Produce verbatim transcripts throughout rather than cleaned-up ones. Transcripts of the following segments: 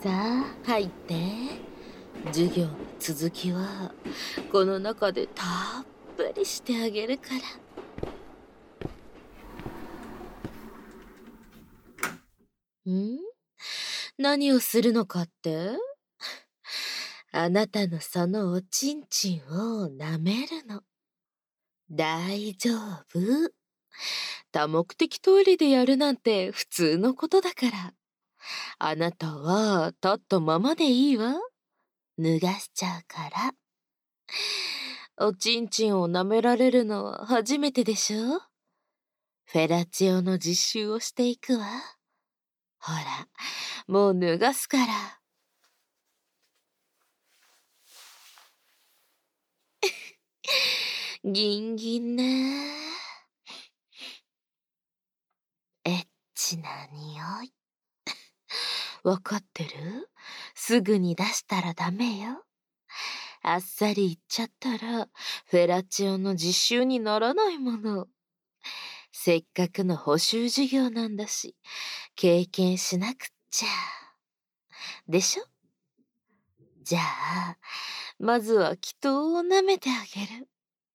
さあ、入って。授業の続きは、この中でたっぷりしてあげるから。ん？何をするのかって？あなたのそのおちんちんを舐めるの。大丈夫。多目的トイレでやるなんて普通のことだから。あなたは立ったままでいいわ。脱がしちゃうから。おちんちんを舐められるのは初めてでしょ？フェラチオの実習をしていくわ。ほら、もう脱がすから。ギンギンね。エッチな匂い。わかってる？すぐに出したらダメよ。あっさり言っちゃったら、フェラチオの実習にならないもの。せっかくの補習授業なんだし、経験しなくっちゃ。でしょ？じゃあ、まずは祈祷を舐めてあげる。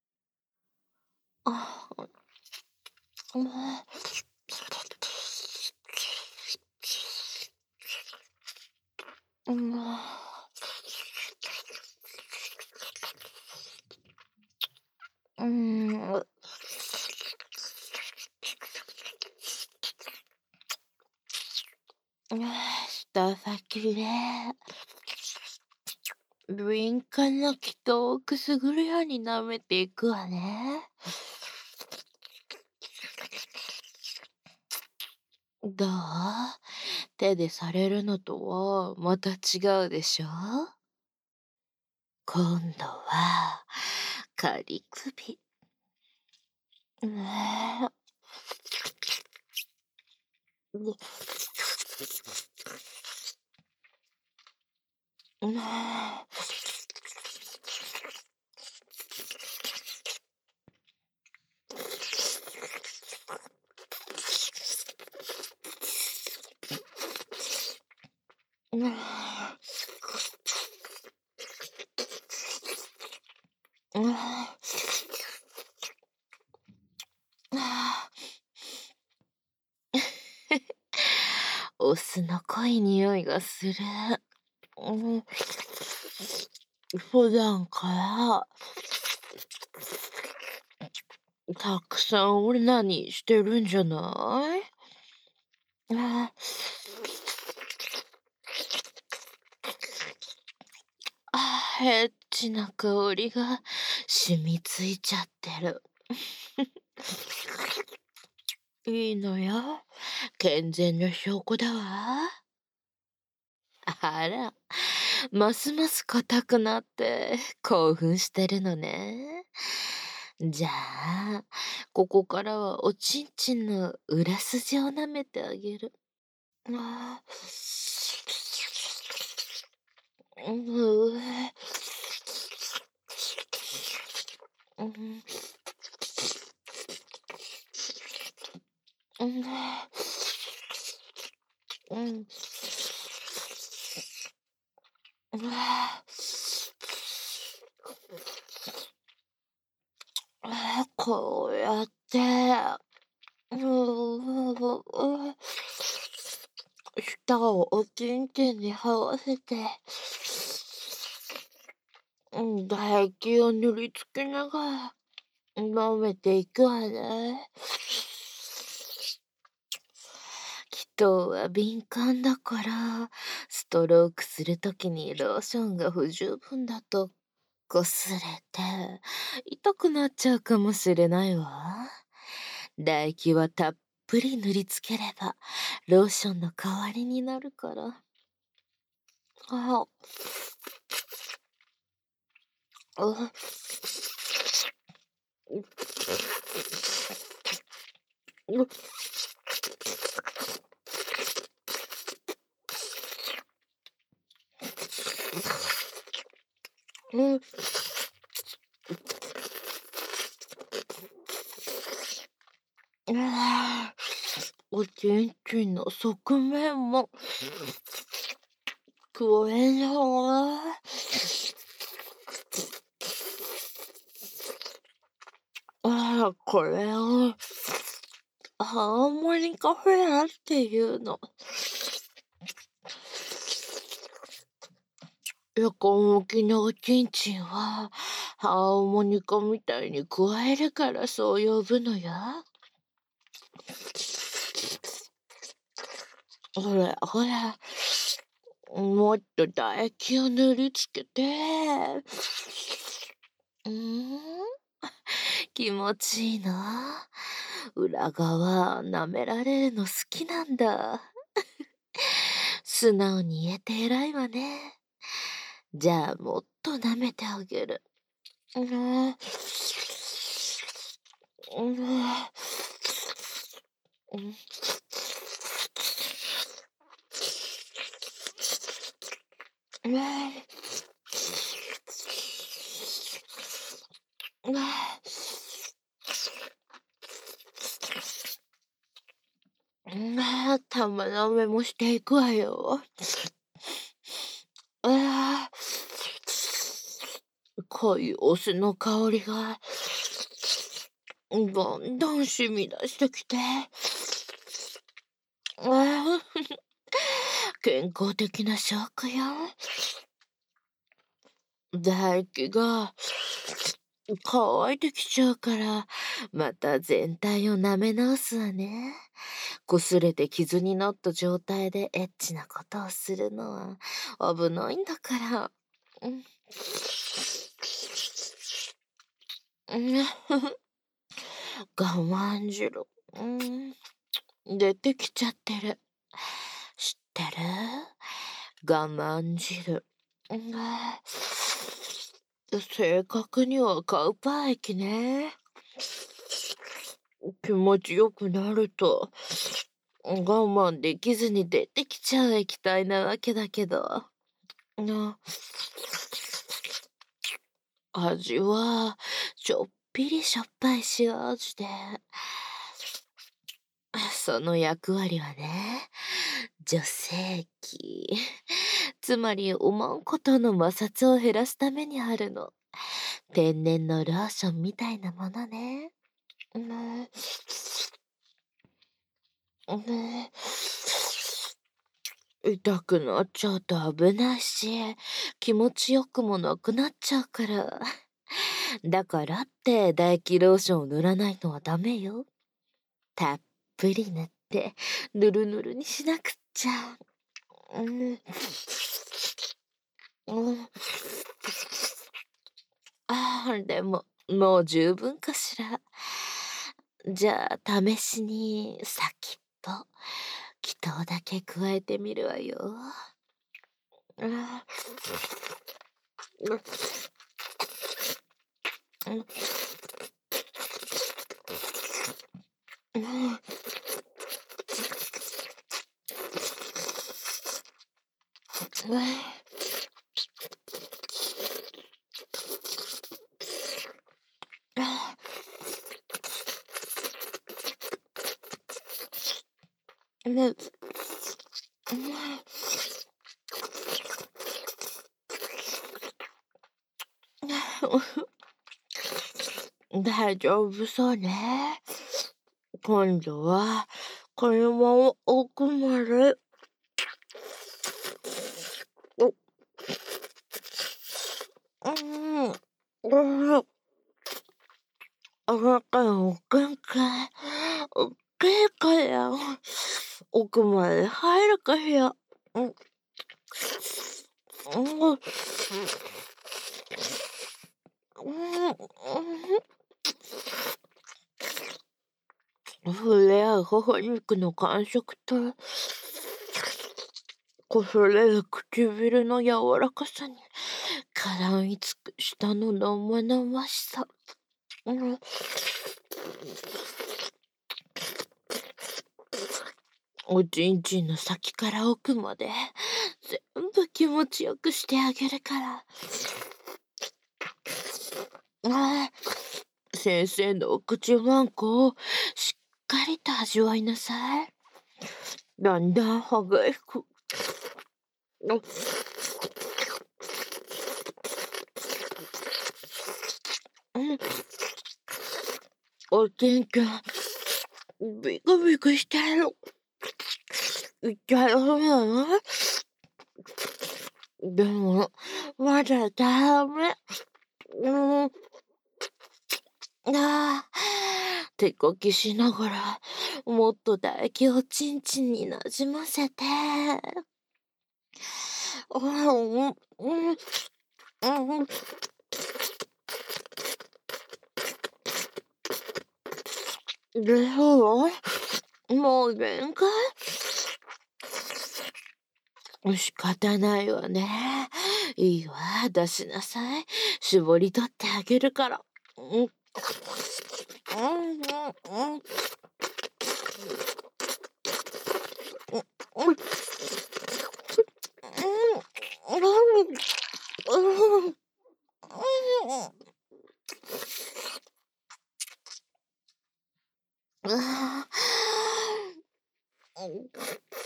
あ、もう。うん。うん。舌先で敏感な祈祷をくすぐるように舐めていくわね。どう？手でされるのとはまた違うでしょ？今度は仮首。ねえ。ねえ。ねえ。ねえ。お酢の濃い匂いがする。うん、普段からたくさんオナニーしてるんじゃない？ああ、エッチな香りが染みついちゃってる。いいのよ。健全な証拠だわ。あら、ますます硬くなって興奮してるのね。じゃあ、ここからはおちんちんの裏筋を舐めてあげる。ああ、うううん、うん、うん、うわあ、こうやって、うううう舌をおちんちんに這わせて、うん、唾液を塗りつけながら舐めていくわね。きっとは敏感だから、ストロークするときにローションが不十分だと擦れて痛くなっちゃうかもしれないわ。唾液はたっぷり塗りつければローションの代わりになるから。あ、う、う、う、おちんちんの側面もこれよ。ああ、これを、ハーモニカフェアっていうの。横向きのおちんちんは、ハーモニカみたいに加えるからそう呼ぶのよ。ほら、ほら。もっと唾液を塗りつけて。うーん、気持ちいいな。裏側舐められるの好きなんだ。素直に言えて偉いわね。じゃあもっと舐めてあげる。うーん。うーん。うわうわうわ玉舐めもしていくわよ。ああ、濃いお酢の香りが、どんどん染み出してきて。ああ、健康的な証拠よ。唾液が乾いてきちゃうから、また全体を舐め直すわね。擦れて傷になった状態でエッチなことをするのは危ないんだから。うん。うん、我慢汁。うん、出てきちゃってる。知ってる？我慢汁。うん、正確にはカウパー液ね。気持ちよくなると我慢できずに出てきちゃう液体なわけだけど。な味はちょっぴりしょっぱい塩味で、その役割はね、女性器。つまり思うことの摩擦を減らすためにあるの。天然のローションみたいなものね。うん、うん、痛くなっちゃうと危ないし、気持ちよくもなくなっちゃうから。だからって唾液ローションを塗らないのはダメよ。たっぷり塗って、ぬるぬるにしなくっちゃ。うん。うん。ああ、でも、もう十分かしら。じゃあ、試しに先っぽ、気筒だけ加えてみるわよ。あうん。うん。うわあね、大丈夫そうね。今度は、このまま奥まで、お、うん、うん、あなたのおかんか、おっきいから、奥まで入るかしら。うん、うん、うん、うん、触れ合う頬肉の感触と、擦れる唇の柔らかさに、絡みつく舌の生々しさ。うん、おちんちんの先から奥まで、全部気持ちよくしてあげるから。ああ、先生のお口ワンコをしっかりと味わいなさい。だんだん歯がゆく、 うん。おちんちん、ビクビクしてる。痛いほどね。でも、まだダメ。うん。ああ、手こきしながら、もっと唾液をちんちんになじませて。ああ、うん、うん、うん。でも、もう限界？仕方ないわね。いいわ、出しなさい。絞り取ってあげるから。うん。うん、うん、うん。うん、うん。うん、うん。ああ。うん。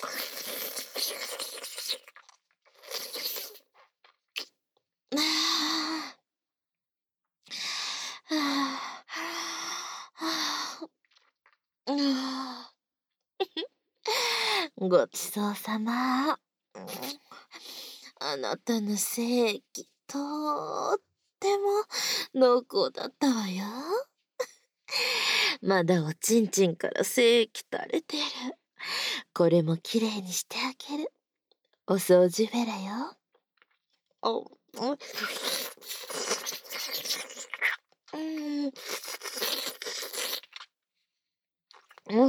ああ。はあ。はあ。ああ。ごちそうさま。うん、あなたの精液、とっても濃厚だったわよ。まだおちんちんから精液垂れてる。これもきれいにしてあげる。お掃除ベラよ。お、うん。うん。うん。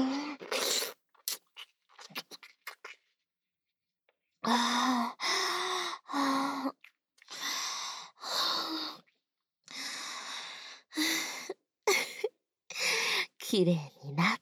ああ。はあ。きれいになっ